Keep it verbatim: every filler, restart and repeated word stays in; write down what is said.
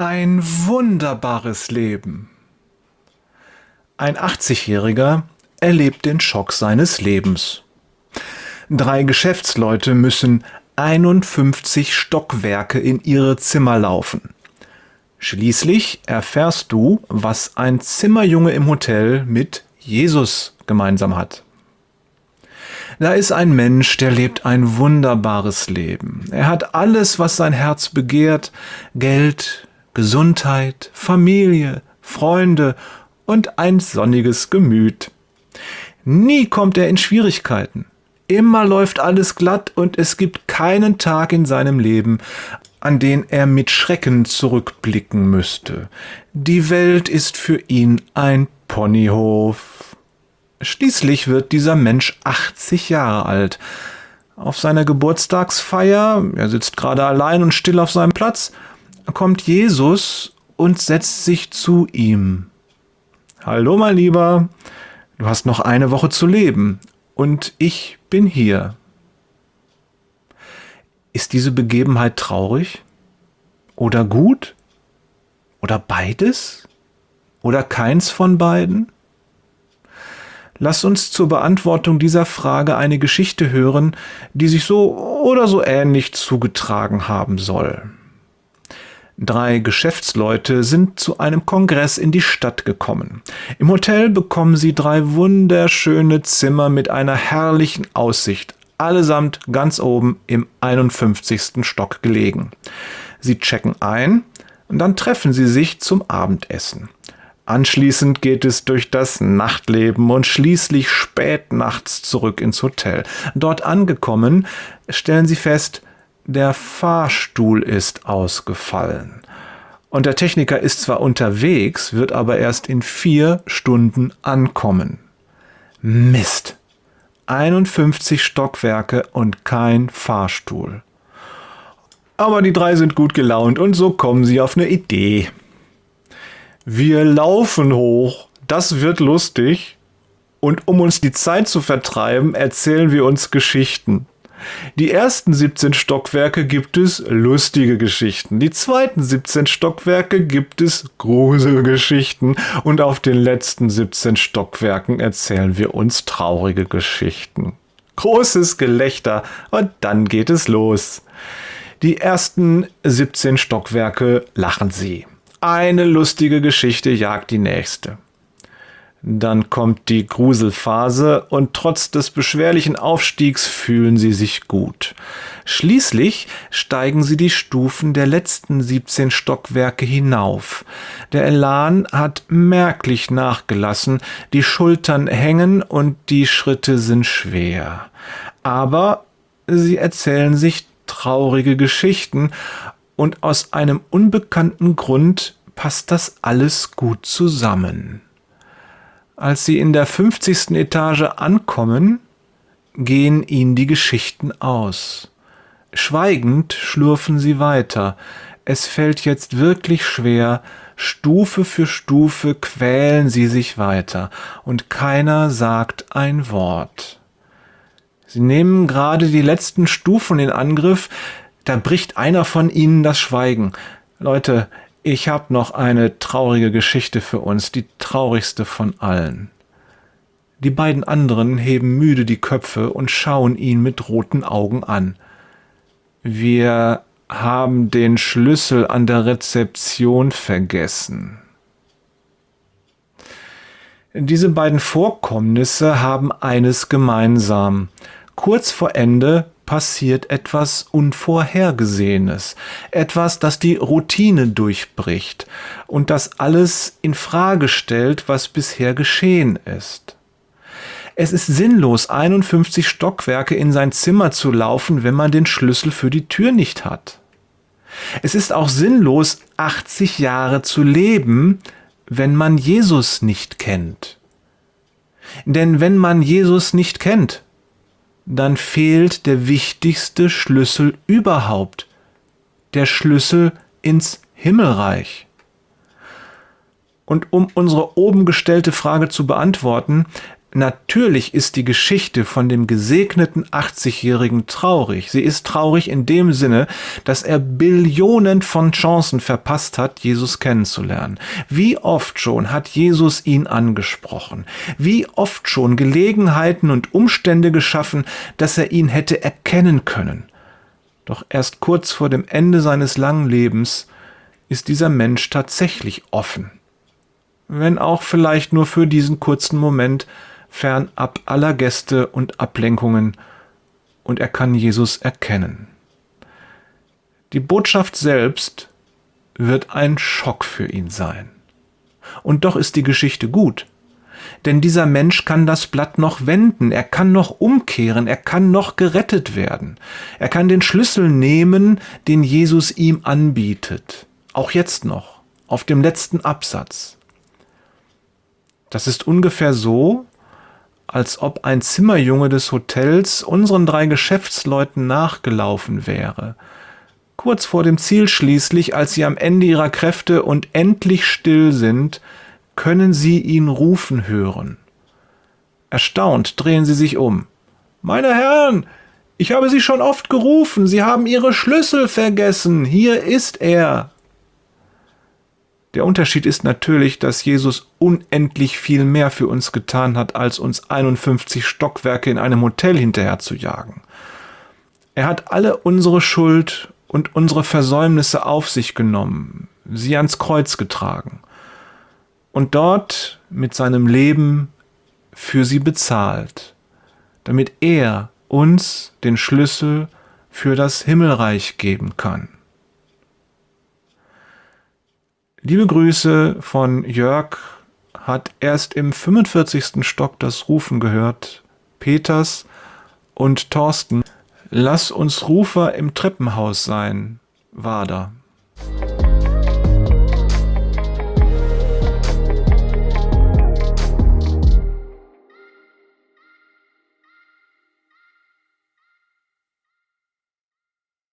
Ein wunderbares Leben. Ein achtzigjähriger erlebt den Schock seines Lebens. Drei Geschäftsleute müssen einundfünfzig Stockwerke in ihre Zimmer laufen. Schließlich erfährst du, was ein Zimmerjunge im Hotel mit Jesus gemeinsam hat. Da ist ein Mensch, der lebt ein wunderbares Leben. Er hat alles, was sein Herz begehrt: Geld, Gesundheit, Familie, Freunde und ein sonniges Gemüt. Nie kommt er in Schwierigkeiten. Immer läuft alles glatt und es gibt keinen Tag in seinem Leben, an den er mit Schrecken zurückblicken müsste. Die Welt ist für ihn ein Ponyhof. Schließlich wird dieser Mensch achtzig Jahre alt. Auf seiner Geburtstagsfeier, er sitzt gerade allein und still auf seinem Platz, kommt Jesus und setzt sich zu ihm. Hallo, mein Lieber, du hast noch eine Woche zu leben und ich bin hier. Ist diese Begebenheit traurig? Oder gut? Oder beides? Oder keins von beiden? Lass uns zur Beantwortung dieser Frage eine Geschichte hören, die sich so oder so ähnlich zugetragen haben soll. Drei Geschäftsleute sind zu einem Kongress in die Stadt gekommen. Im Hotel bekommen sie drei wunderschöne Zimmer mit einer herrlichen Aussicht, allesamt ganz oben im einundfünfzigsten Stock gelegen. Sie checken ein und dann treffen sie sich zum Abendessen. Anschließend geht es durch das Nachtleben und schließlich spät nachts zurück ins Hotel. Dort angekommen, stellen sie fest, der Fahrstuhl ist ausgefallen. Und der Techniker ist zwar unterwegs, wird aber erst in vier Stunden ankommen. Mist! einundfünfzig Stockwerke und kein Fahrstuhl. Aber die drei sind gut gelaunt und so kommen sie auf eine Idee. Wir laufen hoch, das wird lustig. Und um uns die Zeit zu vertreiben, erzählen wir uns Geschichten. Die ersten siebzehn Stockwerke gibt es lustige Geschichten. Die zweiten siebzehn Stockwerke gibt es Gruselgeschichten. Und auf den letzten siebzehn Stockwerken erzählen wir uns traurige Geschichten. Großes Gelächter und dann geht es los. Die ersten siebzehn Stockwerke lachen sie. Eine lustige Geschichte jagt die nächste. Dann kommt die Gruselphase und trotz des beschwerlichen Aufstiegs fühlen sie sich gut. Schließlich steigen sie die Stufen der letzten siebzehn Stockwerke hinauf. Der Elan hat merklich nachgelassen, die Schultern hängen und die Schritte sind schwer. Aber sie erzählen sich traurige Geschichten und aus einem unbekannten Grund passt das alles gut zusammen. Als sie in der fünfzigsten Etage ankommen, gehen ihnen die Geschichten aus. Schweigend schlurfen sie weiter. Es fällt jetzt wirklich schwer, Stufe für Stufe quälen sie sich weiter und keiner sagt ein Wort. Sie nehmen gerade die letzten Stufen in Angriff, da bricht einer von ihnen das Schweigen. Leute, ich habe noch eine traurige Geschichte für uns, die traurigste von allen. Die beiden anderen heben müde die Köpfe und schauen ihn mit roten Augen an. Wir haben den Schlüssel an der Rezeption vergessen. Diese beiden Vorkommnisse haben eines gemeinsam. Kurz vor Ende passiert etwas Unvorhergesehenes, etwas, das die Routine durchbricht und das alles in Frage stellt, was bisher geschehen ist. Es ist sinnlos, einundfünfzig Stockwerke in sein Zimmer zu laufen, wenn man den Schlüssel für die Tür nicht hat. Es ist auch sinnlos, achtzig Jahre zu leben, wenn man Jesus nicht kennt. Denn wenn man Jesus nicht kennt, dann fehlt der wichtigste Schlüssel überhaupt, der Schlüssel ins Himmelreich. Und um unsere oben gestellte Frage zu beantworten, Natürlich ist die Geschichte von dem gesegneten achtzigjährigen traurig. Sie ist traurig in dem Sinne, dass er Billionen von Chancen verpasst hat, Jesus kennenzulernen. Wie oft schon hat Jesus ihn angesprochen? Wie oft schon Gelegenheiten und Umstände geschaffen, dass er ihn hätte erkennen können? Doch erst kurz vor dem Ende seines langen Lebens ist dieser Mensch tatsächlich offen. Wenn auch vielleicht nur für diesen kurzen Moment, fernab aller Gäste und Ablenkungen, und er kann Jesus erkennen. Die Botschaft selbst wird ein Schock für ihn sein. Und doch ist die Geschichte gut, denn dieser Mensch kann das Blatt noch wenden, er kann noch umkehren, er kann noch gerettet werden. Er kann den Schlüssel nehmen, den Jesus ihm anbietet, auch jetzt noch, auf dem letzten Absatz. Das ist ungefähr so, als ob ein Zimmerjunge des Hotels unseren drei Geschäftsleuten nachgelaufen wäre. Kurz vor dem Ziel schließlich, als sie am Ende ihrer Kräfte und endlich still sind, können sie ihn rufen hören. Erstaunt drehen sie sich um. »Meine Herren, ich habe Sie schon oft gerufen, Sie haben Ihre Schlüssel vergessen, hier ist er!« Der Unterschied ist natürlich, dass Jesus unendlich viel mehr für uns getan hat, als uns einundfünfzig Stockwerke in einem Hotel hinterher zu jagen. Er hat alle unsere Schuld und unsere Versäumnisse auf sich genommen, sie ans Kreuz getragen und dort mit seinem Leben für sie bezahlt, damit er uns den Schlüssel für das Himmelreich geben kann. Liebe Grüße von Jörg, hat erst im fünfundvierzigsten Stock das Rufen gehört. Peters und Thorsten, lass uns Rufer im Treppenhaus sein, Wader.